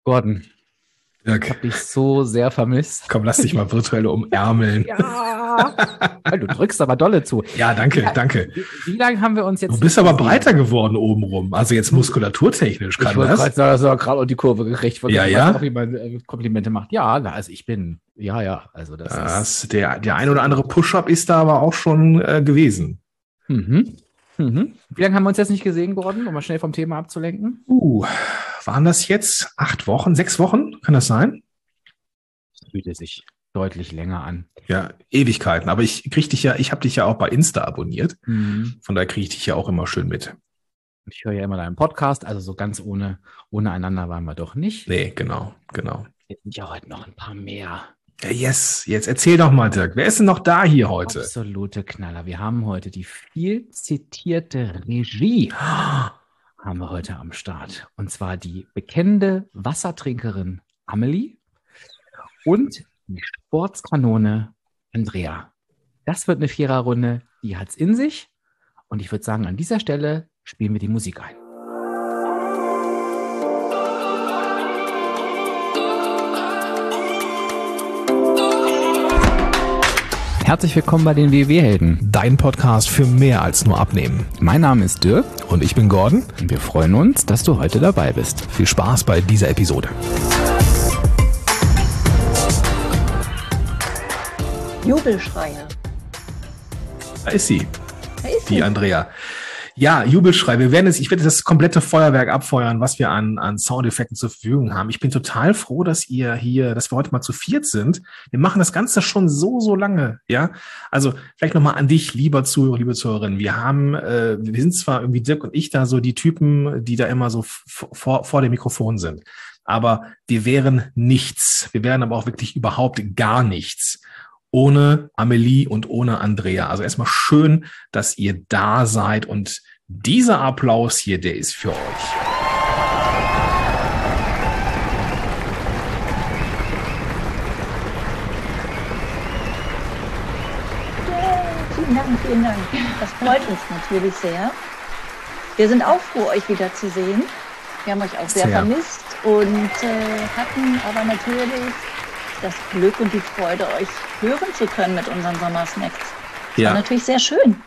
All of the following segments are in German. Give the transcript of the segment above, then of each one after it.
Gordon, ich Dirk, habe dich so sehr vermisst. komm, lass dich mal virtuell umärmeln. Ja, du drückst aber dolle zu. Ja, Wie, danke, danke. wie lange haben wir uns Du jetzt bist nicht aber breiter gesehen? geworden obenrum. Also jetzt Du, muskulaturtechnisch ich kann wollte gerade das. sagen, du hast gerade auch die Kurve gekriegt. Ja, Du weißt auch, ja. wie man Komplimente macht. Ja, na, also ich bin, ja, also das ist Der ein oder andere absolut. Push-Up ist da aber auch schon gewesen. Mhm. Mhm. Wie lange haben wir uns jetzt nicht gesehen, Gordon, um mal schnell vom Thema abzulenken? Uh, Waren das jetzt 8 Wochen, 6 Wochen? Kann das sein? Das fühlte sich deutlich länger an. Ja, Ewigkeiten. Aber ich habe dich ja auch bei Insta abonniert. Mhm. Von daher kriege ich dich ja auch immer schön mit. Ich höre ja immer deinen Podcast, also so ganz ohne einander waren wir doch nicht. Nee, genau, genau. Jetzt sind ja heute noch ein paar mehr. Ja, yes, jetzt erzähl doch mal, Dirk. Wer ist denn noch da hier heute? Absolute Knaller. Wir haben heute die viel zitierte Regie haben wir heute am Start. Und zwar die bekennende Wassertrinkerin Amelie und die Sportskanone Andrea. Das wird eine Viererrunde, die hat's in sich. Und ich würde sagen, an dieser Stelle spielen wir die Musik ein. Herzlich willkommen bei den WW-Helden. Dein Podcast für mehr als nur Abnehmen. Mein Name ist Dirk Und ich bin Gordon. und wir freuen uns, dass du heute dabei bist. Viel Spaß bei dieser Episode. Jubelschreie. Da ist sie, Da ist die sie. Andrea. Ja, Jubelschrei. Ich werde das komplette Feuerwerk abfeuern, was wir an Soundeffekten zur Verfügung haben. Ich bin total froh, dass wir heute mal zu viert sind. Wir machen das Ganze schon so lange, ja. Also vielleicht nochmal an dich, lieber Zuhörer, liebe Zuhörerin. Wir sind zwar irgendwie Dirk und ich da so die Typen, die da immer so vor dem Mikrofon sind. Aber wir wären nichts. Wir wären aber auch wirklich überhaupt gar nichts ohne Amelie und ohne Andrea. Also erstmal schön, dass ihr da seid und dieser Applaus hier, der ist für euch. Vielen Dank, vielen Dank. Das freut uns natürlich sehr. Wir sind auch froh, euch wiederzusehen. Wir haben euch auch sehr vermisst und hatten aber natürlich das Glück und die Freude, euch hören zu können mit unseren Sommersnacks. Das war natürlich sehr schön.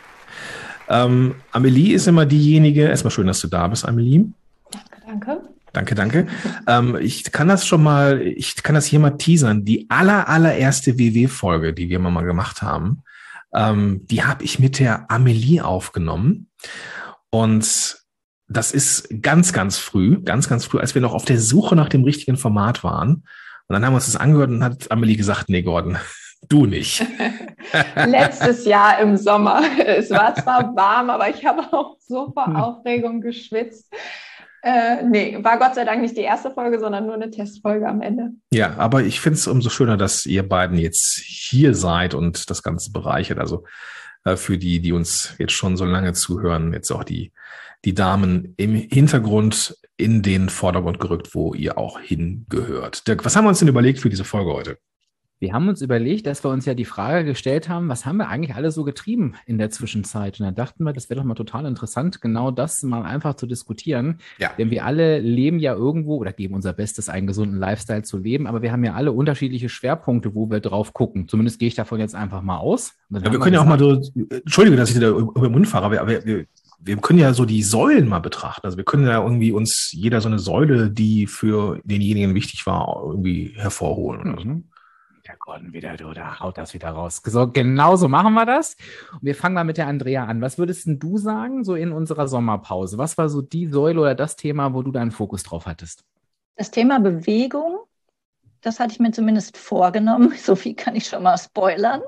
Amelie ist immer diejenige, erstmal schön, dass du da bist, Amelie. Danke. Danke. Ich kann das hier mal teasern. Die allererste WW-Folge, die wir mal gemacht haben, die habe ich mit der Amelie aufgenommen. Und das ist ganz früh, als wir noch auf der Suche nach dem richtigen Format waren. Und dann haben wir uns das angehört und hat Amelie gesagt, nee, Gordon, du nicht. Letztes Jahr im Sommer. Es war zwar warm, aber ich habe auch so vor Aufregung geschwitzt. Nee, war Gott sei Dank nicht die erste Folge, sondern nur eine Testfolge am Ende. Ja, aber ich finde es umso schöner, dass ihr beiden jetzt hier seid und das Ganze bereichert. Also für die uns jetzt schon so lange zuhören, jetzt auch die Damen im Hintergrund in den Vordergrund gerückt, wo ihr auch hingehört. Dirk, was haben wir uns denn überlegt für diese Folge heute? Wir haben uns überlegt, dass wir uns ja die Frage gestellt haben, was haben wir eigentlich alle so getrieben in der Zwischenzeit? Und da dachten wir, das wäre doch mal total interessant, genau das mal einfach zu diskutieren. Ja. Denn wir alle leben ja irgendwo oder geben unser Bestes, einen gesunden Lifestyle zu leben, aber wir haben ja alle unterschiedliche Schwerpunkte, wo wir drauf gucken. Zumindest gehe ich davon jetzt einfach mal aus. Ja, wir können ja auch mal so, Entschuldige, dass ich da über den Mund fahre, aber wir können ja so die Säulen mal betrachten. Also wir können ja irgendwie uns jeder so eine Säule, die für denjenigen wichtig war, irgendwie hervorholen. Oder so. Der Gordon wieder, du, da haut das wieder raus. So, genau so machen wir das. Und wir fangen mal mit der Andrea an. Was würdest denn du sagen, so in unserer Sommerpause? Was war so die Säule oder das Thema, wo du deinen Fokus drauf hattest? Das Thema Bewegung, das hatte ich mir zumindest vorgenommen. So viel kann ich schon mal spoilern.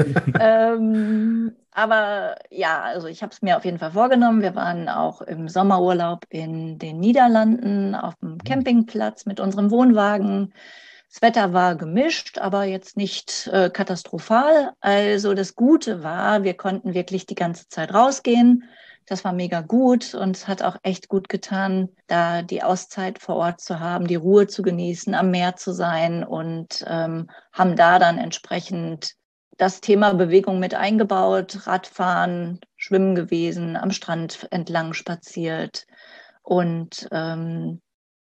Aber ja, also ich habe es mir auf jeden Fall vorgenommen. Wir waren auch im Sommerurlaub in den Niederlanden auf dem Campingplatz mit unserem Wohnwagen. Das Wetter war gemischt, aber jetzt nicht katastrophal. Also das Gute war, wir konnten wirklich die ganze Zeit rausgehen. Das war mega gut und es hat auch echt gut getan, da die Auszeit vor Ort zu haben, die Ruhe zu genießen, am Meer zu sein und haben da dann entsprechend das Thema Bewegung mit eingebaut, Radfahren, Schwimmen gewesen, am Strand entlang spaziert und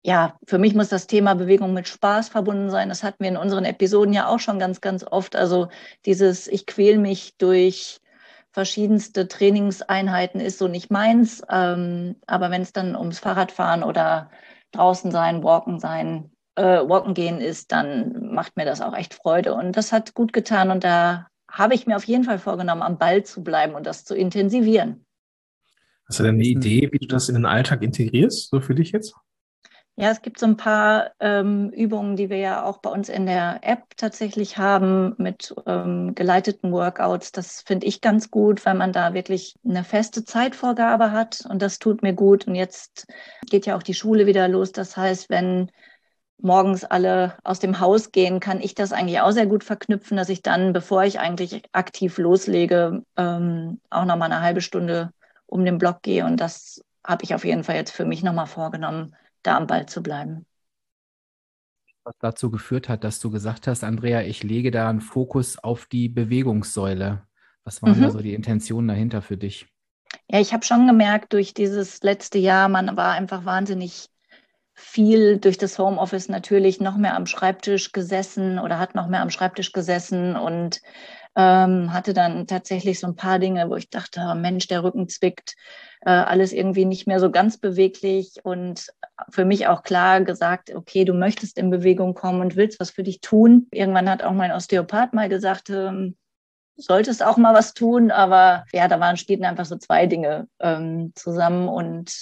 ja, für mich muss das Thema Bewegung mit Spaß verbunden sein. Das hatten wir in unseren Episoden ja auch schon ganz, ganz oft. Also ich quäl mich durch verschiedenste Trainingseinheiten ist so nicht meins. Aber wenn es dann ums Fahrradfahren oder draußen sein, walken gehen ist, dann macht mir das auch echt Freude. Und das hat gut getan. Und da habe ich mir auf jeden Fall vorgenommen, am Ball zu bleiben und das zu intensivieren. Hast du denn eine Idee, wie du das in den Alltag integrierst, so für dich jetzt? Ja, es gibt so ein paar Übungen, die wir ja auch bei uns in der App tatsächlich haben mit geleiteten Workouts. Das finde ich ganz gut, weil man da wirklich eine feste Zeitvorgabe hat und das tut mir gut. Und jetzt geht ja auch die Schule wieder los. Das heißt, wenn morgens alle aus dem Haus gehen, kann ich das eigentlich auch sehr gut verknüpfen, dass ich dann, bevor ich eigentlich aktiv loslege, auch nochmal eine halbe Stunde um den Block gehe. Und das habe ich auf jeden Fall jetzt für mich nochmal vorgenommen, da am Ball zu bleiben. Was dazu geführt hat, dass du gesagt hast, Andrea, ich lege da einen Fokus auf die Bewegungssäule. Was waren da so die Intentionen dahinter für dich? Ja, ich habe schon gemerkt, durch dieses letzte Jahr, man war einfach wahnsinnig viel durch das Homeoffice natürlich noch mehr am Schreibtisch gesessen oder hat noch mehr am Schreibtisch gesessen und hatte dann tatsächlich so ein paar Dinge, wo ich dachte, Mensch, der Rücken zwickt, alles irgendwie nicht mehr so ganz beweglich und für mich auch klar gesagt, okay, du möchtest in Bewegung kommen und willst was für dich tun. Irgendwann hat auch mein Osteopath mal gesagt, solltest auch mal was tun, aber ja, stehen einfach so zwei Dinge zusammen und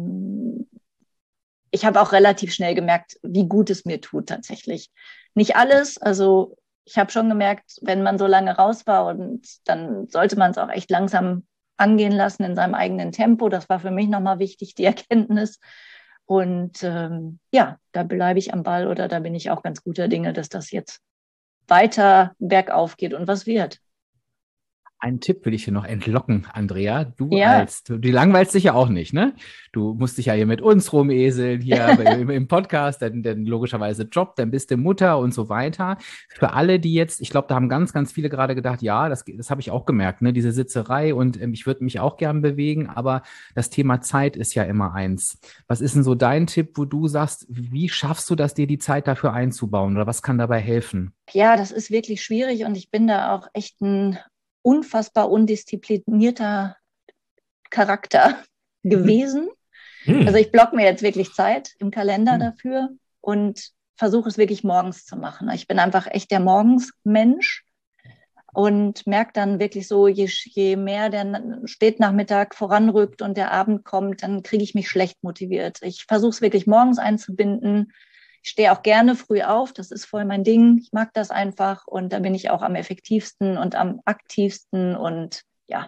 ich habe auch relativ schnell gemerkt, wie gut es mir tut tatsächlich. Nicht alles, also ich habe schon gemerkt, wenn man so lange raus war und dann sollte man es auch echt langsam angehen lassen in seinem eigenen Tempo. Das war für mich nochmal wichtig, die Erkenntnis. Und ja, da bleibe ich am Ball oder da bin ich auch ganz guter Dinge, dass das jetzt weiter bergauf geht und was wird. Einen Tipp will ich hier noch entlocken, Andrea. Du Ja. langweilst dich ja auch nicht, ne? Du musst dich ja hier mit uns rumeseln, hier im Podcast, dann logischerweise Job, dann bist du Mutter und so weiter. Für alle, die jetzt, ich glaube, da haben ganz, ganz viele gerade gedacht, ja, das habe ich auch gemerkt, ne? Diese Sitzerei und ich würde mich auch gern bewegen, aber das Thema Zeit ist ja immer eins. Was ist denn so dein Tipp, wo du sagst, wie schaffst du das, dir die Zeit dafür einzubauen oder was kann dabei helfen? Ja, das ist wirklich schwierig und ich bin da auch echt ein unfassbar undisziplinierter Charakter gewesen. Also ich blocke mir jetzt wirklich Zeit im Kalender dafür und versuche es wirklich morgens zu machen. Ich bin einfach echt der Morgensmensch und merke dann wirklich so, je mehr der Spätnachmittag voranrückt und der Abend kommt, dann kriege ich mich schlecht motiviert. Ich versuche es wirklich morgens einzubinden. Ich stehe auch gerne früh auf, das ist voll mein Ding. Ich mag das einfach und da bin ich auch am effektivsten und am aktivsten und ja,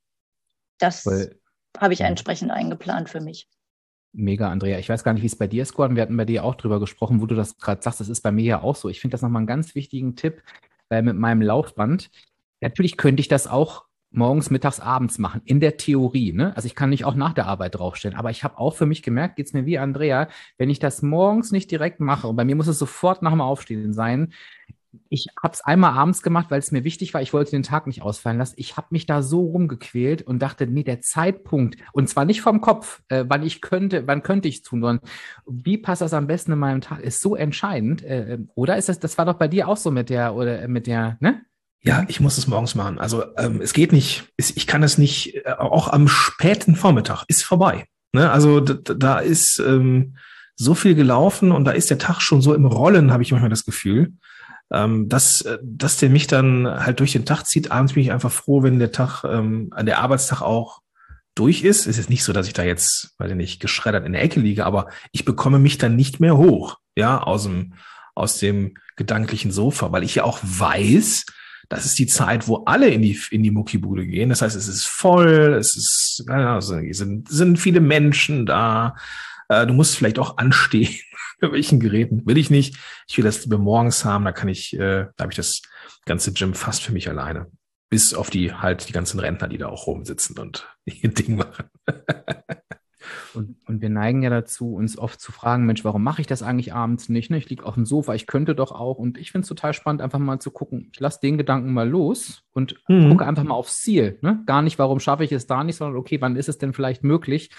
das habe ich entsprechend eingeplant für mich. Mega, Andrea. Ich weiß gar nicht, wie es bei dir ist, Gordon. Wir hatten bei dir auch drüber gesprochen, wo du das gerade sagst. Das ist bei mir ja auch so. Ich finde das nochmal einen ganz wichtigen Tipp mit meinem Laufband. Natürlich könnte ich das auch morgens, mittags, abends machen, in der Theorie. Ne? Also ich kann nicht auch nach der Arbeit draufstellen. Aber ich habe auch für mich gemerkt, geht es mir wie Andrea, wenn ich das morgens nicht direkt mache, und bei mir muss es sofort nach dem Aufstehen sein, ich habe es einmal abends gemacht, weil es mir wichtig war. Ich wollte den Tag nicht ausfallen lassen. Ich habe mich da so rumgequält und dachte, nee, der Zeitpunkt, und zwar nicht vom Kopf, wann könnte ich es tun, sondern wie passt das am besten in meinem Tag, ist so entscheidend. Oder ist das war doch bei dir auch so mit der, ne? Ja, ich muss es morgens machen. Also es geht nicht, ich kann es nicht, auch am späten Vormittag ist vorbei. Ne? Also da ist so viel gelaufen und da ist der Tag schon so im Rollen, habe ich manchmal das Gefühl. Dass der mich dann halt durch den Tag zieht. Abends bin ich einfach froh, wenn der Tag, der Arbeitstag auch durch ist. Es ist nicht so, dass ich da jetzt, weiß ich nicht, geschreddert in der Ecke liege, aber ich bekomme mich dann nicht mehr hoch, ja, aus dem gedanklichen Sofa, weil ich ja auch weiß, das ist die Zeit, wo alle in die Muckibude gehen. Das heißt, es ist voll, sind viele Menschen da. Du musst vielleicht auch anstehen. Bei welchen Geräten will ich nicht. Ich will das lieber morgens haben. Da habe ich das ganze Gym fast für mich alleine. Bis auf die ganzen Rentner, die da auch rumsitzen und ihr Ding machen. Und wir neigen ja dazu, uns oft zu fragen, Mensch, warum mache ich das eigentlich abends nicht? Ne? Ich liege auf dem Sofa, ich könnte doch auch. Und ich finde es total spannend, einfach mal zu gucken, ich lasse den Gedanken mal los und gucke einfach mal aufs Ziel. Ne? Gar nicht, warum schaffe ich es da nicht, sondern okay, wann ist es denn vielleicht möglich?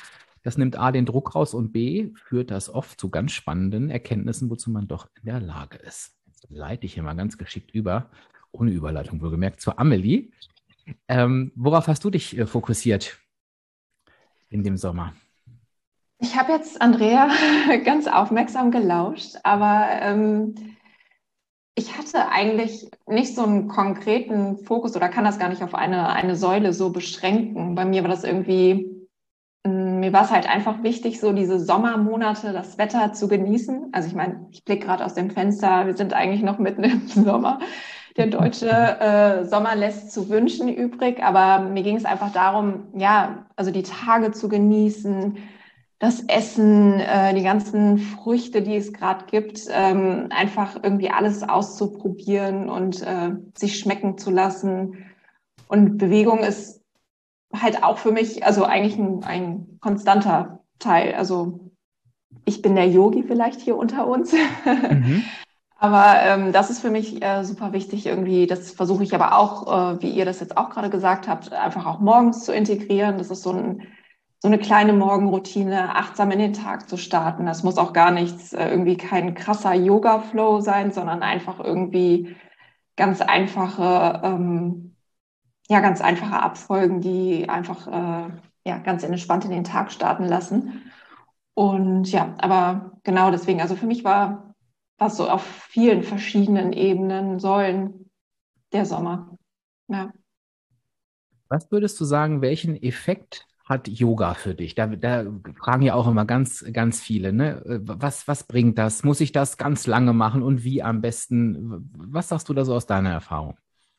Das nimmt A, den Druck raus und B, führt das oft zu ganz spannenden Erkenntnissen, wozu man doch in der Lage ist. Jetzt leite ich hier mal ganz geschickt über, ohne Überleitung wohlgemerkt, zur Amelie. Worauf hast du dich fokussiert in dem Sommer? Ich habe jetzt Andrea ganz aufmerksam gelauscht, aber ich hatte eigentlich nicht so einen konkreten Fokus oder kann das gar nicht auf eine Säule so beschränken. Bei mir war das irgendwie, mir war es halt einfach wichtig, so diese Sommermonate, das Wetter zu genießen. Also ich meine, ich blicke gerade aus dem Fenster, wir sind eigentlich noch mitten im Sommer. Der deutsche Sommer lässt zu wünschen übrig, aber mir ging es einfach darum, ja, also die Tage zu genießen, das Essen, die ganzen Früchte, die es gerade gibt, einfach irgendwie alles auszuprobieren und sich schmecken zu lassen. Und Bewegung ist halt auch für mich, also eigentlich ein konstanter Teil. Also ich bin der Yogi vielleicht hier unter uns. Mhm. Aber das ist für mich super wichtig irgendwie. Das versuche ich aber auch, wie ihr das jetzt auch gerade gesagt habt, einfach auch morgens zu integrieren. Das ist so eine kleine Morgenroutine, achtsam in den Tag zu starten. Das muss auch gar nichts, irgendwie kein krasser Yoga-Flow sein, sondern einfach irgendwie ganz einfache, ganz einfache Abfolgen, die einfach ganz entspannt in den Tag starten lassen. Und ja, aber genau deswegen, also für mich war so auf vielen verschiedenen Ebenen, Säulen der Sommer. Ja. Was würdest du sagen, welchen Effekt hat Yoga für dich? Da fragen ja auch immer ganz, ganz viele, ne? Was bringt das? Muss ich das ganz lange machen und wie am besten? Was sagst du da so aus deiner Erfahrung?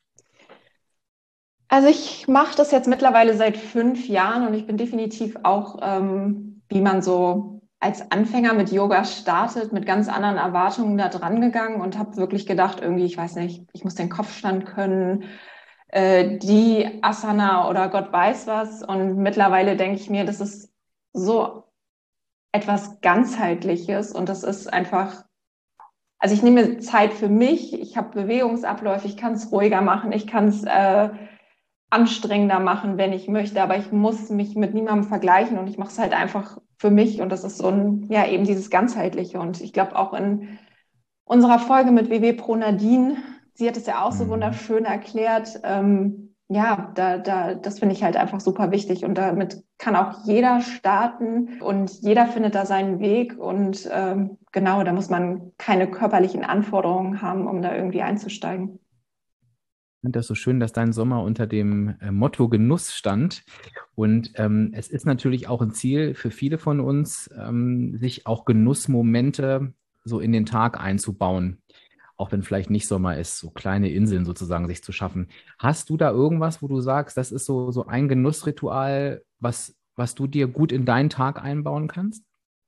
Also ich mache das jetzt mittlerweile seit 5 Jahren und ich bin definitiv auch, wie man so als Anfänger mit Yoga startet, mit ganz anderen Erwartungen da dran gegangen und habe wirklich gedacht, irgendwie, ich weiß nicht, ich muss den Kopfstand können, die Asana oder Gott weiß was. Und mittlerweile denke ich mir, das ist so etwas Ganzheitliches und das ist einfach, also ich nehme mir Zeit für mich, ich habe Bewegungsabläufe, ich kann es ruhiger machen, ich kann es anstrengender machen, wenn ich möchte, aber ich muss mich mit niemandem vergleichen und ich mache es halt einfach für mich und das ist so eben dieses Ganzheitliche und ich glaube auch in unserer Folge mit WW Pro Nadine, sie hat es ja auch so wunderschön erklärt, das finde ich halt einfach super wichtig und damit kann auch jeder starten und jeder findet da seinen Weg und genau, da muss man keine körperlichen Anforderungen haben, um da irgendwie einzusteigen. Ich finde das so schön, dass dein Sommer unter dem Motto Genuss stand. Und es ist natürlich auch ein Ziel für viele von uns, sich auch Genussmomente so in den Tag einzubauen. Auch wenn vielleicht nicht Sommer ist, so kleine Inseln sozusagen sich zu schaffen. Hast du da irgendwas, wo du sagst, das ist so ein Genussritual, was du dir gut in deinen Tag einbauen kannst?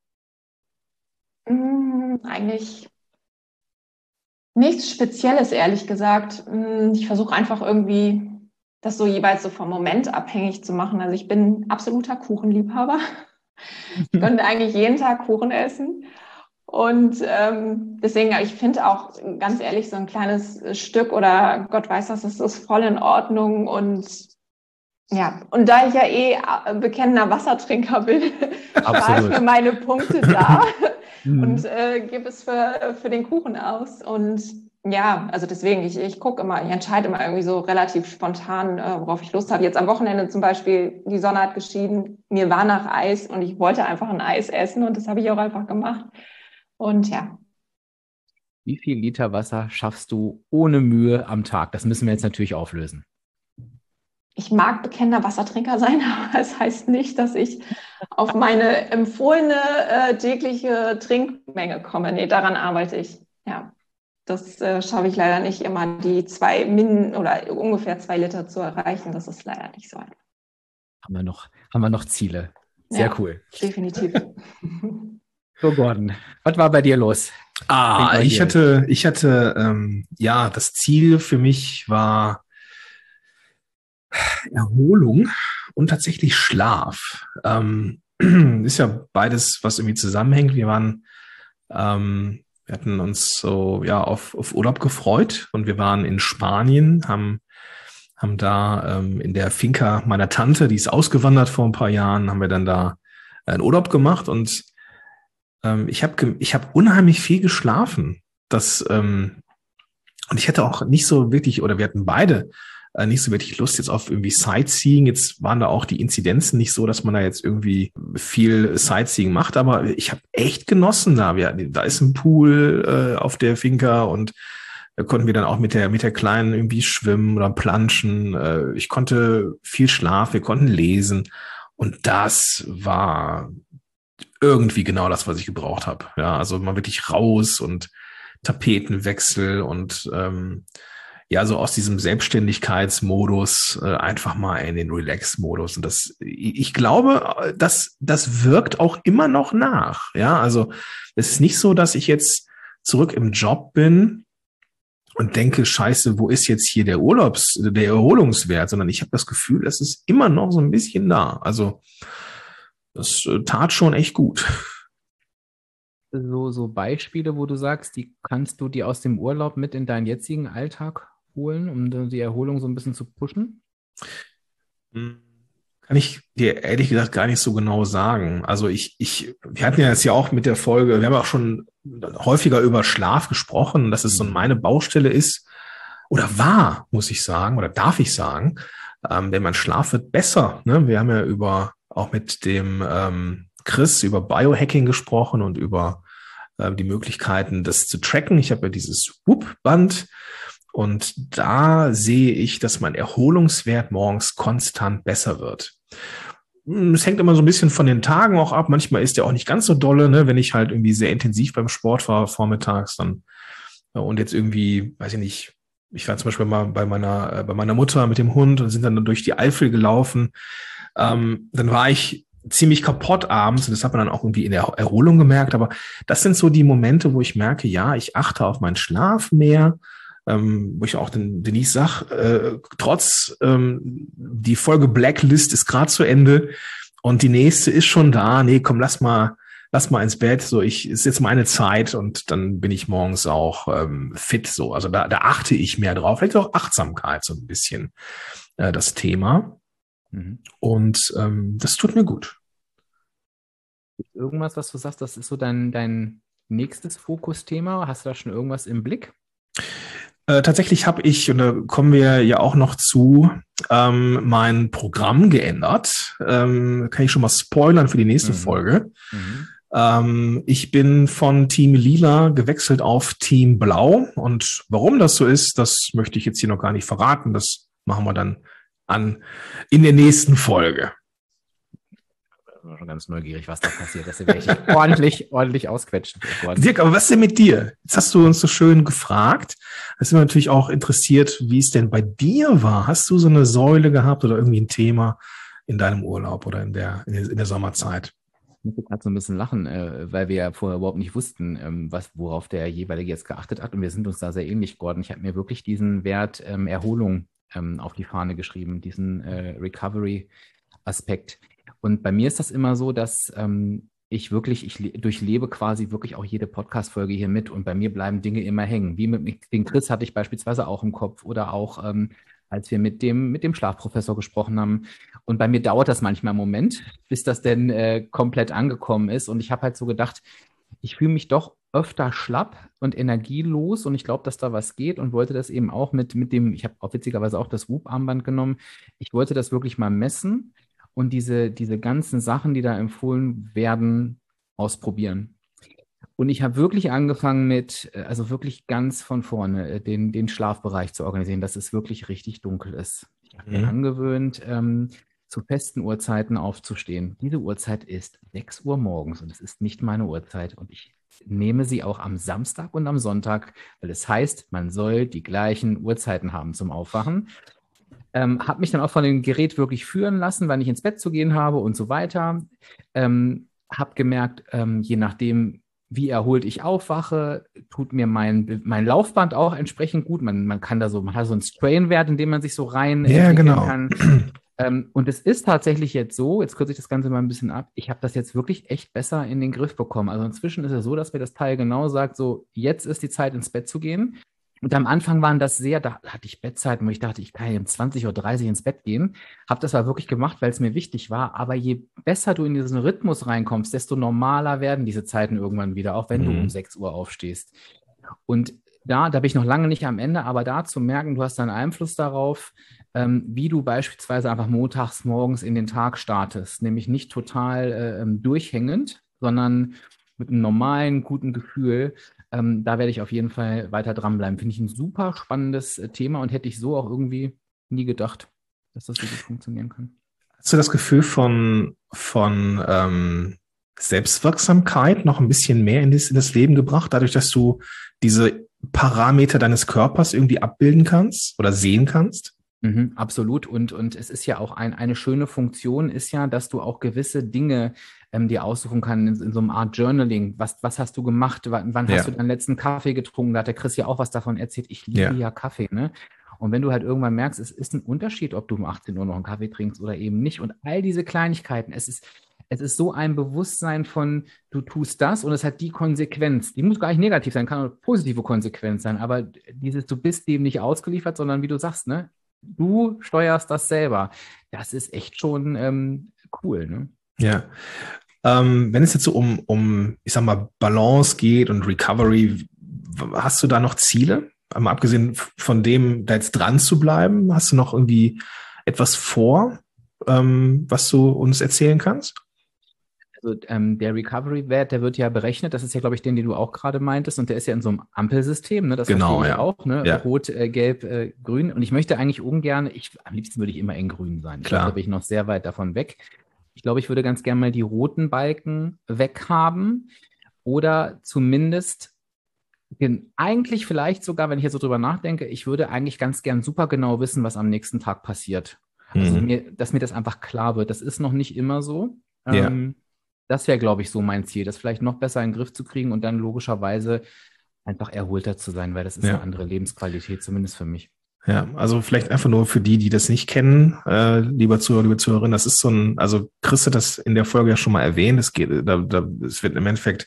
Eigentlich nichts Spezielles, ehrlich gesagt. Ich versuche einfach irgendwie, das so jeweils so vom Moment abhängig zu machen. Also ich bin absoluter Kuchenliebhaber. Ich könnte eigentlich jeden Tag Kuchen essen. Und deswegen, ich finde auch, ganz ehrlich, so ein kleines Stück oder Gott weiß was, das ist voll in Ordnung. Und ja, und da ich ja bekennender Wassertrinker bin, spare ich mir meine Punkte da. Und gebe es für den Kuchen aus. Und ja, also deswegen, ich gucke immer, ich entscheide immer irgendwie so relativ spontan, worauf ich Lust habe. Jetzt am Wochenende zum Beispiel, die Sonne hat geschieden, mir war nach Eis und ich wollte einfach ein Eis essen und das habe ich auch einfach gemacht. Und ja. Wie viel Liter Wasser schaffst du ohne Mühe am Tag? Das müssen wir jetzt natürlich auflösen. Ich mag bekennender Wassertrinker sein, aber es heißt nicht, dass ich auf meine empfohlene tägliche Trinkmenge komme. Nee, daran arbeite ich. Ja, das schaffe ich leider nicht immer, die oder ungefähr 2 Liter zu erreichen. Das ist leider nicht so einfach. Haben wir noch Ziele? Sehr ja, cool. Definitiv. So, Gordon, was war bei dir los? Ich hatte, das Ziel für mich war Erholung und tatsächlich Schlaf. Ist ja beides, was irgendwie zusammenhängt. Wir hatten uns so auf Urlaub gefreut und wir waren in Spanien, haben da in der Finca meiner Tante, die ist ausgewandert vor ein paar Jahren, haben wir dann da einen Urlaub gemacht und ich hab unheimlich viel geschlafen. Und ich hätte auch nicht so wirklich, oder wir hatten beide nicht so wirklich Lust jetzt auf irgendwie Sightseeing. Jetzt waren da auch die Inzidenzen nicht so, dass man da jetzt irgendwie viel Sightseeing macht, aber ich habe echt genossen da. Da ist ein Pool auf der Finca und da konnten wir dann auch mit der Kleinen irgendwie schwimmen oder planschen. Ich konnte viel schlafen, wir konnten lesen und das war irgendwie genau das, was ich gebraucht habe. Ja, also mal wirklich raus und Tapetenwechsel und ja, so aus diesem Selbstständigkeitsmodus einfach mal in den Relax-Modus. Und ich glaube, das wirkt auch immer noch nach. Ja, also es ist nicht so, dass ich jetzt zurück im Job bin und denke, Scheiße, wo ist jetzt hier der Erholungswert, sondern ich habe das Gefühl, es ist immer noch so ein bisschen da. Also das tat schon echt gut. So Beispiele, wo du sagst, die kannst du dir aus dem Urlaub mit in deinen jetzigen Alltag holen, um die Erholung so ein bisschen zu pushen? Kann ich dir ehrlich gesagt gar nicht so genau sagen. Also wir hatten ja jetzt ja auch mit der Folge, wir haben auch schon häufiger über Schlaf gesprochen, dass es so meine Baustelle ist oder war, muss ich sagen, oder darf ich sagen, denn mein Schlaf wird besser. Ne? Wir haben ja auch mit dem Chris über Biohacking gesprochen und über die Möglichkeiten, das zu tracken. Ich habe ja dieses Whoop-Band und da sehe ich, dass mein Erholungswert morgens konstant besser wird. Es hängt immer so ein bisschen von den Tagen auch ab. Manchmal ist der auch nicht ganz so dolle, ne? Wenn ich halt irgendwie sehr intensiv beim Sport war vormittags dann und jetzt irgendwie, weiß ich nicht, ich war zum Beispiel mal bei meiner Mutter mit dem Hund und sind dann durch die Eifel gelaufen. Dann war ich ziemlich kaputt abends und das hat man dann auch irgendwie in der Erholung gemerkt. Aber das sind so die Momente, wo ich merke, ja, ich achte auf meinen Schlaf mehr, wo ich auch Denise sag, trotz die Folge Blacklist ist gerade zu Ende und die nächste ist schon da. Nee, komm, lass mal ins Bett. So, ist jetzt meine Zeit und dann bin ich morgens auch fit. So, also da achte ich mehr drauf. Vielleicht auch Achtsamkeit so ein bisschen das Thema. Und das tut mir gut. Irgendwas, was du sagst, das ist so dein nächstes Fokusthema? Hast du da schon irgendwas im Blick? Tatsächlich habe ich, und da kommen wir ja auch noch zu, mein Programm geändert. Kann ich schon mal spoilern für die nächste Folge. Ich bin von Team Lila gewechselt auf Team Blau. Und warum das so ist, das möchte ich jetzt hier noch gar nicht verraten. Das machen wir dann in der nächsten Folge. Ich bin schon ganz neugierig, was da passiert. Das werde ich ordentlich ausquetschen. Dirk, aber was ist denn mit dir? Jetzt hast du uns so schön gefragt. Es sind wir natürlich auch interessiert, wie es denn bei dir war. Hast du so eine Säule gehabt oder irgendwie ein Thema in deinem Urlaub oder in der Sommerzeit? Ich muss gerade so ein bisschen lachen, weil wir ja vorher überhaupt nicht wussten, worauf der jeweilige jetzt geachtet hat. Und wir sind uns da sehr ähnlich geworden. Ich habe mir wirklich diesen Wert Erholung auf die Fahne geschrieben, diesen Recovery-Aspekt. Und bei mir ist das immer so, dass ich durchlebe quasi wirklich auch jede Podcast-Folge hier mit und bei mir bleiben Dinge immer hängen. Wie mit den Chris hatte ich beispielsweise auch im Kopf oder auch als wir mit dem Schlafprofessor gesprochen haben. Und bei mir dauert das manchmal einen Moment, bis das denn komplett angekommen ist. Und ich habe halt so gedacht, ich fühle mich doch öfter schlapp und energielos und ich glaube, dass da was geht und wollte das eben auch mit dem, ich habe auch witzigerweise auch das Whoop-Armband genommen. Ich wollte das wirklich mal messen und diese ganzen Sachen, die da empfohlen werden, ausprobieren. Und ich habe wirklich angefangen also wirklich ganz von vorne, den Schlafbereich zu organisieren, dass es wirklich richtig dunkel ist. Ich habe mir angewöhnt, zu festen Uhrzeiten aufzustehen. Diese Uhrzeit ist 6 Uhr morgens und es ist nicht meine Uhrzeit. Und ich nehme sie auch am Samstag und am Sonntag, weil es heißt, man soll die gleichen Uhrzeiten haben zum Aufwachen. Habe mich dann auch von dem Gerät wirklich führen lassen, wann ich ins Bett zu gehen habe und so weiter. Habe gemerkt, je nachdem, wie erholt ich aufwache, tut mir mein Laufband auch entsprechend gut. Man hat so einen Strain-Wert, in dem man sich so rein entwickeln kann. Und es ist tatsächlich jetzt so, jetzt kürze ich das Ganze mal ein bisschen ab, ich habe das jetzt wirklich echt besser in den Griff bekommen. Also inzwischen ist es so, dass mir das Teil genau sagt, so jetzt ist die Zeit ins Bett zu gehen. Und am Anfang waren das da hatte ich Bettzeiten, wo ich dachte, ich kann ja um 20:30 Uhr ins Bett gehen. Habe das aber wirklich gemacht, weil es mir wichtig war. Aber je besser du in diesen Rhythmus reinkommst, desto normaler werden diese Zeiten irgendwann wieder, auch wenn du um 6 Uhr aufstehst. Und da bin ich noch lange nicht am Ende, aber da zu merken, du hast einen Einfluss darauf, wie du beispielsweise einfach montags morgens in den Tag startest. Nämlich nicht total durchhängend, sondern mit einem normalen, guten Gefühl. Da werde ich auf jeden Fall weiter dranbleiben. Finde ich ein super spannendes Thema und hätte ich so auch irgendwie nie gedacht, dass das so gut funktionieren kann. Hast du das Gefühl von Selbstwirksamkeit noch ein bisschen mehr in das Leben gebracht, dadurch, dass du diese Parameter deines Körpers irgendwie abbilden kannst oder sehen kannst? Absolut. Und es ist ja auch eine schöne Funktion, ist ja, dass du auch gewisse Dinge dir aussuchen kannst in so einer Art Journaling. Was hast du gemacht? Wann hast du deinen letzten Kaffee getrunken? Da hat der Chris ja auch was davon erzählt. Ich liebe ja Kaffee, ne? Und wenn du halt irgendwann merkst, es ist ein Unterschied, ob du um 18 Uhr noch einen Kaffee trinkst oder eben nicht. Und all diese Kleinigkeiten, es ist so ein Bewusstsein von, du tust das und es hat die Konsequenz. Die muss gar nicht negativ sein, kann auch eine positive Konsequenz sein. Aber du bist dem nicht ausgeliefert, sondern wie du sagst, ne? Du steuerst das selber. Das ist echt schon cool, ne? Ja. Wenn es jetzt so um, ich sag mal, Balance geht und Recovery, hast du da noch Ziele? Mal abgesehen von dem, da jetzt dran zu bleiben, hast du noch irgendwie etwas vor, was du uns erzählen kannst? Also der Recovery-Wert, der wird ja berechnet. Das ist ja, glaube ich, den du auch gerade meintest. Und der ist ja in so einem Ampelsystem. Ne? Das verstehe ich auch. Ne? Ja. Rot, Gelb, Grün. Und ich möchte eigentlich ungern, am liebsten würde ich immer in Grün sein. Ich glaube, da bin ich noch sehr weit davon weg. Ich glaube, ich würde ganz gerne mal die roten Balken weghaben. Oder zumindest eigentlich vielleicht sogar, wenn ich jetzt so drüber nachdenke, ich würde eigentlich ganz gern super genau wissen, was am nächsten Tag passiert. Also dass mir das einfach klar wird. Das ist noch nicht immer so. Das wäre, glaube ich, so mein Ziel, das vielleicht noch besser in den Griff zu kriegen und dann logischerweise einfach erholter zu sein, weil das ist eine andere Lebensqualität, zumindest für mich. Ja, also vielleicht einfach nur für die das nicht kennen, lieber Zuhörer, liebe Zuhörerin, das ist so also Chris hat das in der Folge ja schon mal erwähnt, es wird im Endeffekt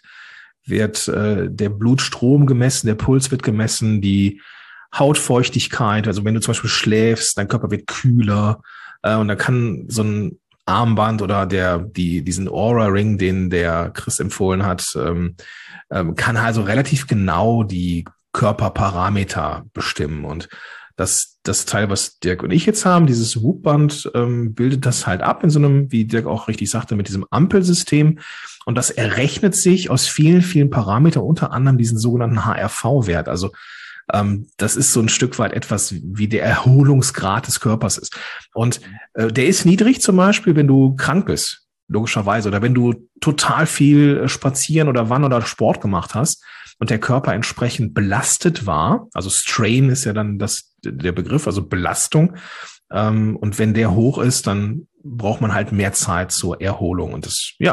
der Blutstrom gemessen, der Puls wird gemessen, die Hautfeuchtigkeit, also wenn du zum Beispiel schläfst, dein Körper wird kühler und da kann so ein Armband oder diesen Aura-Ring, den der Chris empfohlen hat, kann also relativ genau die Körperparameter bestimmen. Und das Teil, was Dirk und ich jetzt haben, dieses Whoop-Band, bildet das halt ab in so einem, wie Dirk auch richtig sagte, mit diesem Ampelsystem. Und das errechnet sich aus vielen, vielen Parametern, unter anderem diesen sogenannten HRV-Wert. Also das ist so ein Stück weit etwas, wie der Erholungsgrad des Körpers ist. Und der ist niedrig zum Beispiel, wenn du krank bist, logischerweise, oder wenn du total viel spazieren oder Wandern oder Sport gemacht hast und der Körper entsprechend belastet war. Also Strain ist ja dann der Begriff, also Belastung. Und wenn der hoch ist, dann braucht man halt mehr Zeit zur Erholung. Und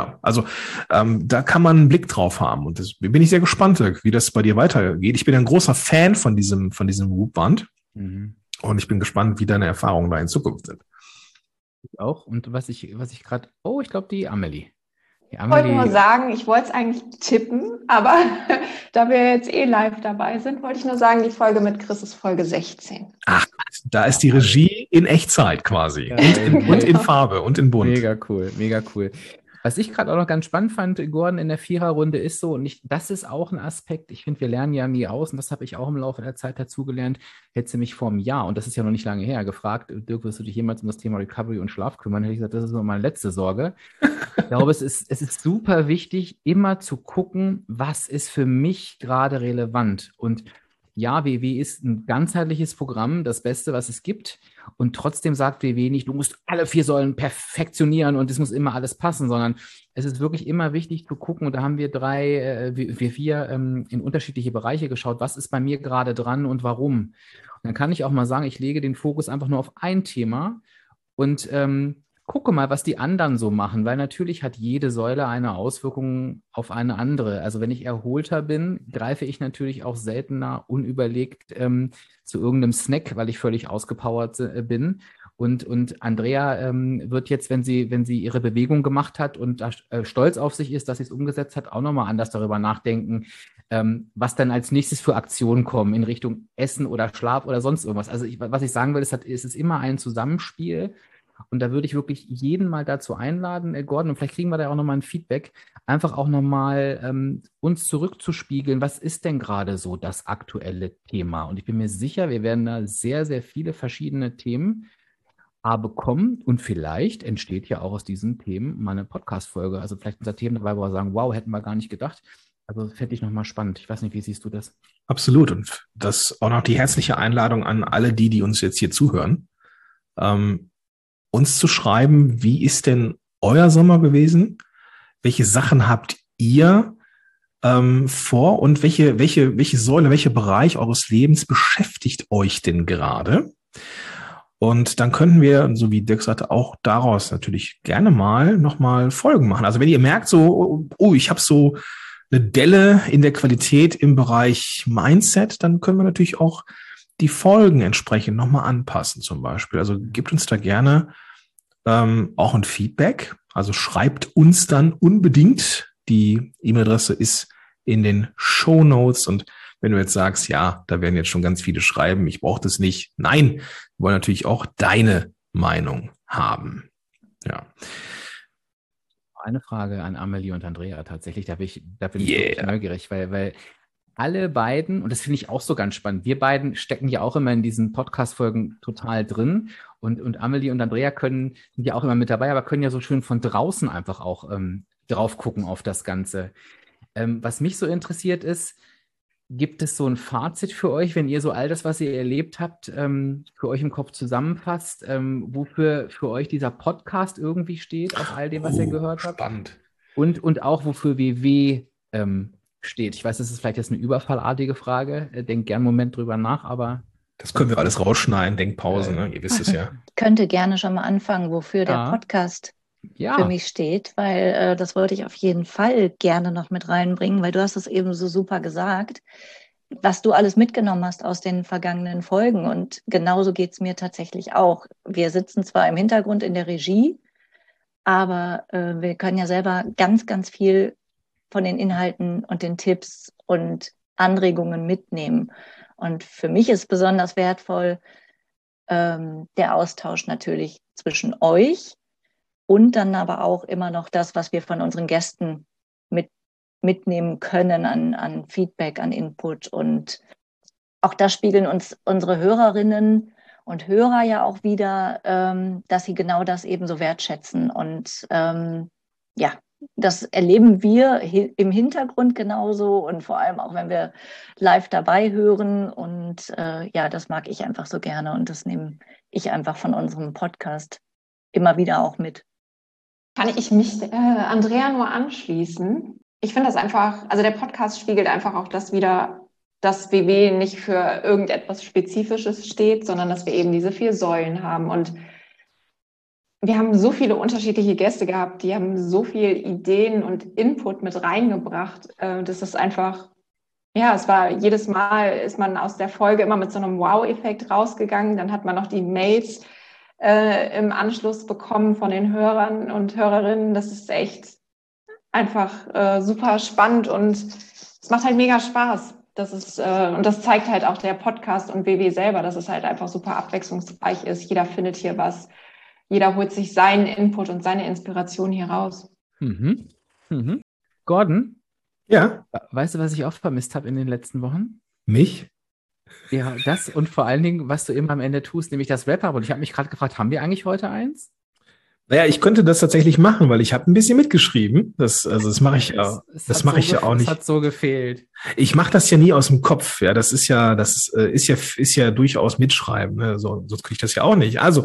da kann man einen Blick drauf haben. Und das bin ich sehr gespannt, wie das bei dir weitergeht. Ich bin ein großer Fan von diesem Whoop-Band. Und ich bin gespannt, wie deine Erfahrungen da in Zukunft sind. Ich auch. Und was ich gerade, ich glaube, die Amelie. Ich wollte nur sagen, ich wollte es eigentlich tippen, aber da wir jetzt live dabei sind, wollte ich nur sagen, die Folge mit Chris ist Folge 16. Ach, da ist die Regie in Echtzeit quasi. Ja, und in Farbe und in Bunt. Mega cool, mega cool. Was ich gerade auch noch ganz spannend fand, Gordon, in der Viererrunde ist so, und das ist auch ein Aspekt, ich finde, wir lernen ja nie aus, und das habe ich auch im Laufe der Zeit dazugelernt, hätte sie mich vor einem Jahr, und das ist ja noch nicht lange her, gefragt, Dirk, wirst du dich jemals um das Thema Recovery und Schlaf kümmern? Hätte ich gesagt, das ist nur meine letzte Sorge. Ich glaube, es ist super wichtig, immer zu gucken, was ist für mich gerade relevant. Und ja, WW ist ein ganzheitliches Programm, das Beste, was es gibt. Und trotzdem sagt WW nicht, du musst alle 4 Säulen perfektionieren und es muss immer alles passen, sondern es ist wirklich immer wichtig zu gucken. Und da haben wir vier in unterschiedliche Bereiche geschaut. Was ist bei mir gerade dran und warum? Und dann kann ich auch mal sagen, ich lege den Fokus einfach nur auf ein Thema und gucke mal, was die anderen so machen, weil natürlich hat jede Säule eine Auswirkung auf eine andere. Also wenn ich erholter bin, greife ich natürlich auch seltener unüberlegt zu irgendeinem Snack, weil ich völlig ausgepowert bin. Und Andrea wird jetzt, wenn sie ihre Bewegung gemacht hat und da stolz auf sich ist, dass sie es umgesetzt hat, auch nochmal anders darüber nachdenken, was dann als nächstes für Aktionen kommen in Richtung Essen oder Schlaf oder sonst irgendwas. Also was ich sagen will, es ist immer ein Zusammenspiel. Und da würde ich wirklich jeden mal dazu einladen, Gordon, und vielleicht kriegen wir da auch nochmal ein Feedback, einfach auch nochmal uns zurückzuspiegeln, was ist denn gerade so das aktuelle Thema? Und ich bin mir sicher, wir werden da sehr, sehr viele verschiedene Themen bekommen und vielleicht entsteht ja auch aus diesen Themen mal eine Podcast-Folge. Also vielleicht unser Themen dabei, wo wir sagen, wow, hätten wir gar nicht gedacht. Also fände ich nochmal spannend. Ich weiß nicht, wie siehst du das? Absolut. Und das auch noch die herzliche Einladung an alle die uns jetzt hier zuhören, uns zu schreiben, wie ist denn euer Sommer gewesen? Welche Sachen habt ihr vor und welche Säule, welcher Bereich eures Lebens beschäftigt euch denn gerade? Und dann könnten wir, so wie Dirk sagte, auch daraus natürlich gerne mal nochmal Folgen machen. Also wenn ihr merkt so, ich habe so eine Delle in der Qualität im Bereich Mindset, dann können wir natürlich auch die Folgen entsprechend nochmal anpassen zum Beispiel. Also gebt uns da gerne auch ein Feedback. Also schreibt uns dann unbedingt. Die E-Mail-Adresse ist in den Shownotes. Und wenn du jetzt sagst, ja, da werden jetzt schon ganz viele schreiben, ich brauche das nicht. Nein, wir wollen natürlich auch deine Meinung haben. Ja. Eine Frage an Amelie und Andrea tatsächlich. Da bin ich wirklich neugierig, weil alle beiden, und das finde ich auch so ganz spannend, wir beiden stecken ja auch immer in diesen Podcast-Folgen total drin und Amelie und Andrea sind ja auch immer mit dabei, aber können ja so schön von draußen einfach auch drauf gucken auf das Ganze. Was mich so interessiert ist, gibt es so ein Fazit für euch, wenn ihr so all das, was ihr erlebt habt, für euch im Kopf zusammenfasst, wofür für euch dieser Podcast irgendwie steht, aus all dem, was ihr gehört habt? Spannend. Und auch wofür WW steht. Ich weiß, das ist vielleicht jetzt eine überfallartige Frage. Denkt gern einen Moment drüber nach, aber... Das können wir alles rausschneiden, Denkpause, ne? Ihr wisst es ja. Ich könnte gerne schon mal anfangen, wofür der Podcast für mich steht, weil das wollte ich auf jeden Fall gerne noch mit reinbringen, weil du hast es eben so super gesagt, was du alles mitgenommen hast aus den vergangenen Folgen. Und genauso geht es mir tatsächlich auch. Wir sitzen zwar im Hintergrund in der Regie, aber wir können ja selber ganz, ganz viel von den Inhalten und den Tipps und Anregungen mitnehmen. Und für mich ist besonders wertvoll der Austausch natürlich zwischen euch und dann aber auch immer noch das, was wir von unseren Gästen mitnehmen können an Feedback, an Input. Und auch das spiegeln uns unsere Hörerinnen und Hörer ja auch wieder, dass sie genau das eben so wertschätzen. Und das erleben wir im Hintergrund genauso und vor allem auch, wenn wir live dabei hören. Und das mag ich einfach so gerne und das nehme ich einfach von unserem Podcast immer wieder auch mit. Kann ich mich Andrea nur anschließen? Ich finde das einfach, also der Podcast spiegelt einfach auch das wieder, dass WW nicht für irgendetwas Spezifisches steht, sondern dass wir eben diese 4 Säulen haben. Und wir haben so viele unterschiedliche Gäste gehabt, die haben so viel Ideen und Input mit reingebracht. Das ist einfach, es war jedes Mal, ist man aus der Folge immer mit so einem Wow-Effekt rausgegangen. Dann hat man noch die Mails im Anschluss bekommen von den Hörern und Hörerinnen. Das ist echt einfach super spannend und es macht halt mega Spaß. Das ist, und das zeigt halt auch der Podcast und WW selber, dass es halt einfach super abwechslungsreich ist. Jeder findet hier was. Jeder holt sich seinen Input und seine Inspiration hier raus. Mhm. Mhm. Gordon? Ja? Weißt du, was ich oft vermisst habe in den letzten Wochen? Mich? Ja, das und vor allen Dingen, was du immer am Ende tust, nämlich das Wrap-Up. Und ich habe mich gerade gefragt, haben wir eigentlich heute eins? Naja, ich könnte das tatsächlich machen, weil ich habe ein bisschen mitgeschrieben. Das mache ich ja. Das mache ich ja auch nicht. Das hat so gefehlt. Ich mache das ja nie aus dem Kopf. Ja, das ist ja durchaus Mitschreiben. Ne? Sonst kriege ich das ja auch nicht. Also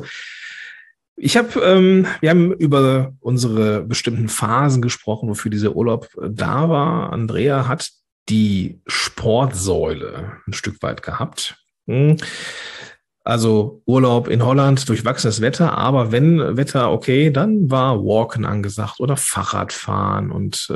wir haben über unsere bestimmten Phasen gesprochen, wofür dieser Urlaub da war. Andrea hat die Sportsäule ein Stück weit gehabt. Also Urlaub in Holland, durchwachsenes Wetter, aber wenn Wetter okay, dann war Walken angesagt oder Fahrradfahren und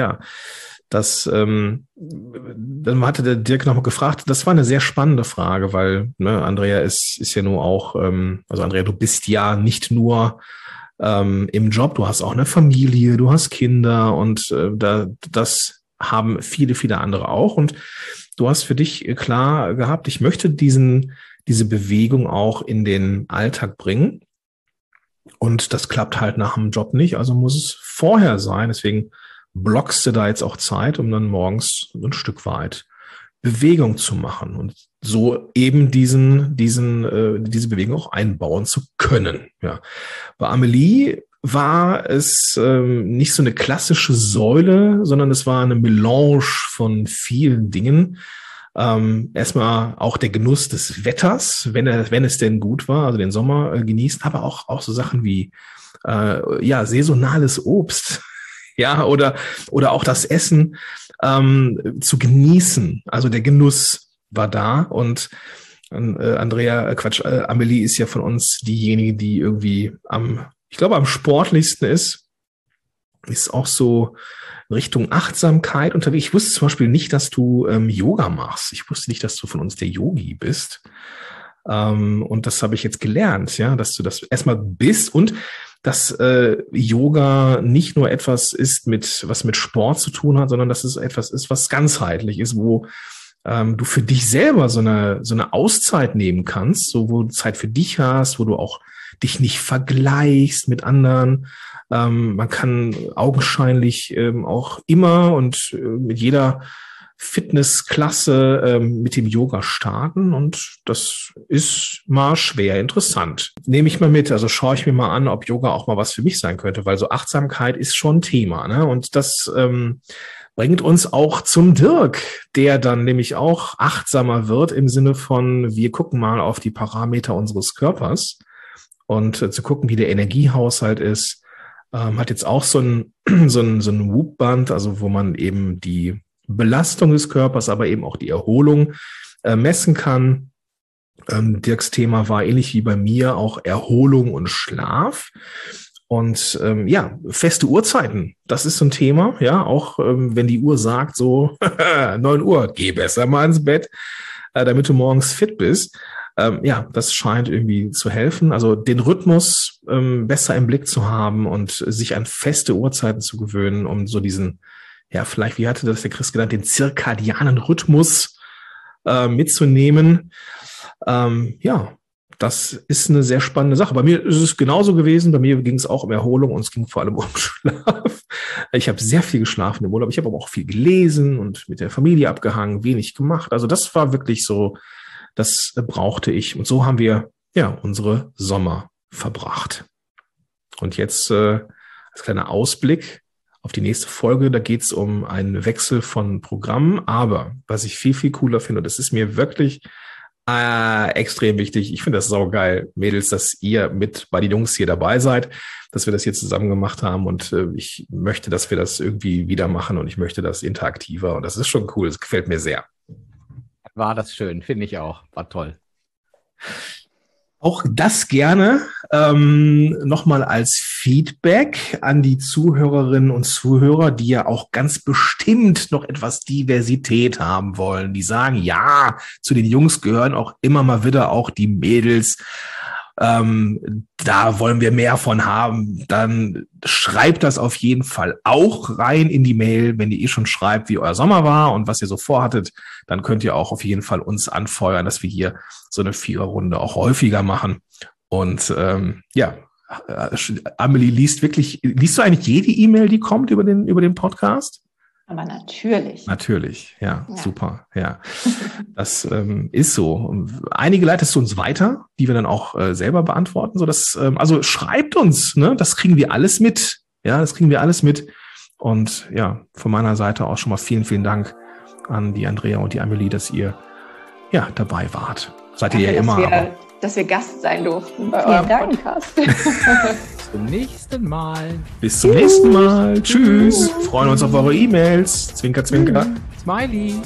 dann hatte der Dirk nochmal gefragt, das war eine sehr spannende Frage, weil Andrea ist ja nur auch, also Andrea, du bist ja nicht nur im Job, du hast auch eine Familie, du hast Kinder und das haben viele, viele andere auch. Und du hast für dich klar gehabt, ich möchte diese Bewegung auch in den Alltag bringen. Und das klappt halt nach dem Job nicht, also muss es vorher sein. Deswegen blockst du da jetzt auch Zeit, um dann morgens ein Stück weit Bewegung zu machen und so eben diese Bewegung auch einbauen zu können. Ja. Bei Amelie war es nicht so eine klassische Säule, sondern es war eine Melange von vielen Dingen. Erstmal auch der Genuss des Wetters, wenn es denn gut war, also den Sommer genießen, aber auch so Sachen wie saisonales Obst, ja, oder auch das Essen zu genießen. Also der Genuss war da und Amelie ist ja von uns diejenige, die irgendwie am sportlichsten ist auch so Richtung Achtsamkeit unterwegs. Ich wusste zum Beispiel nicht, dass du Yoga machst. Ich wusste nicht, dass du von uns der Yogi bist. Und das habe ich jetzt gelernt, ja, dass du das erstmal bist und dass Yoga nicht nur etwas ist, was mit Sport zu tun hat, sondern dass es etwas ist, was ganzheitlich ist, wo du für dich selber so eine Auszeit nehmen kannst, so wo du Zeit für dich hast, wo du auch dich nicht vergleichst mit anderen. Man kann augenscheinlich auch immer und mit jeder Fitnessklasse mit dem Yoga starten und das ist mal schwer interessant. Nehme ich mal mit, also schaue ich mir mal an, ob Yoga auch mal was für mich sein könnte, weil so Achtsamkeit ist schon ein Thema, ne? Und das bringt uns auch zum Dirk, der dann nämlich auch achtsamer wird im Sinne von, wir gucken mal auf die Parameter unseres Körpers und zu gucken, wie der Energiehaushalt ist. Hat jetzt auch so ein Whoop-Band, also wo man eben die Belastung des Körpers, aber eben auch die Erholung messen kann. Dirks Thema war ähnlich wie bei mir auch Erholung und Schlaf. Und feste Uhrzeiten, das ist so ein Thema, ja, auch wenn die Uhr sagt so 9 Uhr, geh besser mal ins Bett, damit du morgens fit bist. Das scheint irgendwie zu helfen. Also den Rhythmus besser im Blick zu haben und sich an feste Uhrzeiten zu gewöhnen, um so diesen, vielleicht, wie hatte das der Chris genannt, den zirkadianen Rhythmus mitzunehmen. Das ist eine sehr spannende Sache. Bei mir ist es genauso gewesen. Bei mir ging es auch um Erholung und es ging vor allem um Schlaf. Ich habe sehr viel geschlafen im Urlaub. Ich habe aber auch viel gelesen und mit der Familie abgehangen, wenig gemacht. Also das war wirklich so, das brauchte ich. Und so haben wir unsere Sommer verbracht. Und jetzt als kleiner Ausblick auf die nächste Folge, da geht es um einen Wechsel von Programmen. Aber was ich viel, viel cooler finde, und das ist mir wirklich extrem wichtig. Ich finde das saugeil, Mädels, dass ihr mit bei den Jungs hier dabei seid, dass wir das hier zusammen gemacht haben und ich möchte, dass wir das irgendwie wieder machen und ich möchte das interaktiver und das ist schon cool, das gefällt mir sehr. War das schön, finde ich auch, war toll. Auch das gerne nochmal als Feedback an die Zuhörerinnen und Zuhörer, die ja auch ganz bestimmt noch etwas Diversität haben wollen. Die sagen, ja, zu den Jungs gehören auch immer mal wieder auch die Mädels. Da wollen wir mehr von haben. Dann schreibt das auf jeden Fall auch rein in die Mail. Wenn ihr schon schreibt, wie euer Sommer war und was ihr so vorhattet, dann könnt ihr auch auf jeden Fall uns anfeuern, dass wir hier so eine Viererrunde auch häufiger machen. Und Amelie liest du eigentlich jede E-Mail, die kommt über den Podcast? Aber natürlich. Natürlich, ja, super, ja. Das ist so. Einige leitest du uns weiter, die wir dann auch selber beantworten. So, also schreibt uns, ne? Das kriegen wir alles mit. Ja, das kriegen wir alles mit. Und von meiner Seite auch schon mal vielen, vielen Dank an die Andrea und die Amelie, dass ihr dabei wart. Seid ihr ja immer. Dass wir Gast sein durften bei eurem Podcast. Bis zum nächsten Mal. Bis zum nächsten Mal. Tschüss. Freuen uns auf eure E-Mails. Zwinker, zwinker. Smiley.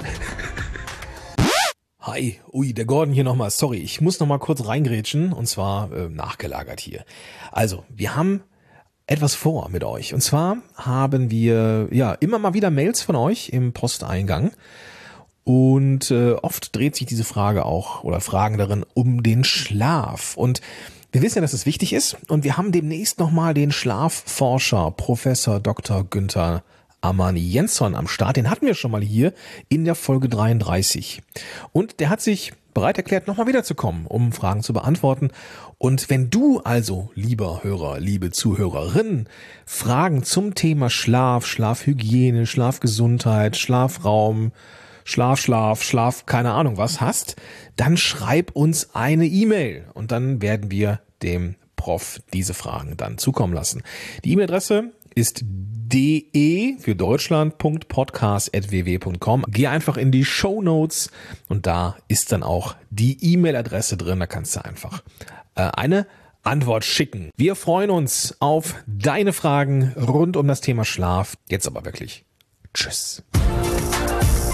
Hi, der Gordon hier nochmal. Sorry, ich muss nochmal kurz reingrätschen und zwar nachgelagert hier. Also, wir haben etwas vor mit euch. Und zwar haben wir immer mal wieder Mails von euch im Posteingang. Und oft dreht sich diese Frage auch oder Fragen darin um den Schlaf. Und wir wissen ja, dass es wichtig ist. Und wir haben demnächst nochmal den Schlafforscher Professor Dr. Günther Armani Jensson am Start. Den hatten wir schon mal hier in der Folge 33. Und der hat sich bereit erklärt, nochmal wiederzukommen, um Fragen zu beantworten. Und wenn du also, lieber Hörer, liebe Zuhörerin, Fragen zum Thema Schlaf, Schlafhygiene, Schlafgesundheit, Schlafraum, Schlaf, keine Ahnung was hast, dann schreib uns eine E-Mail und dann werden wir dem Prof diese Fragen dann zukommen lassen. Die E-Mail-Adresse ist de für Deutschland.podcast@ww.com. Geh einfach in die Shownotes und da ist dann auch die E-Mail-Adresse drin. Da kannst du einfach eine Antwort schicken. Wir freuen uns auf deine Fragen rund um das Thema Schlaf. Jetzt aber wirklich. Tschüss.